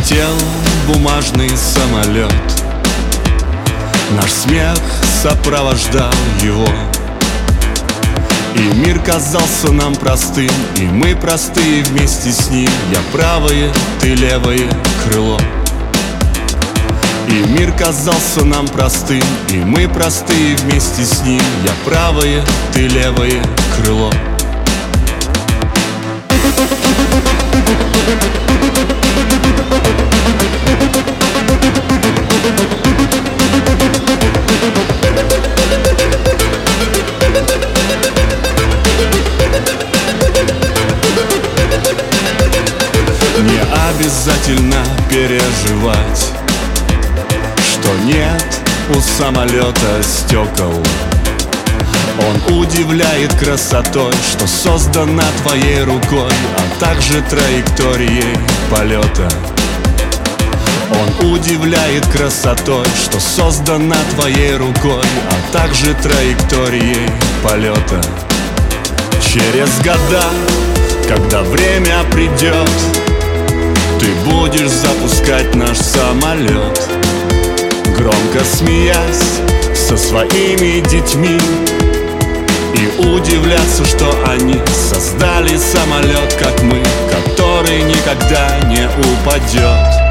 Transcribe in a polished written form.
Летел бумажный самолет, наш смех сопровождал его. И мир казался нам простым, и мы простые вместе с ним. Я правое, ты левое крыло. И мир казался нам простым, и мы простые вместе с ним. Я правое, ты левое крыло. Не обязательно переживать, что нет у самолета стекол. Он удивляет красотой, что создана твоей рукой, а также траекторией полета. Он удивляет красотой, что создана твоей рукой, а также траекторией полета. Через года, когда время придет, ты будешь запускать наш самолет, громко смеясь со своими детьми, и удивляться, что они создали самолет, как мы, который никогда не упадет.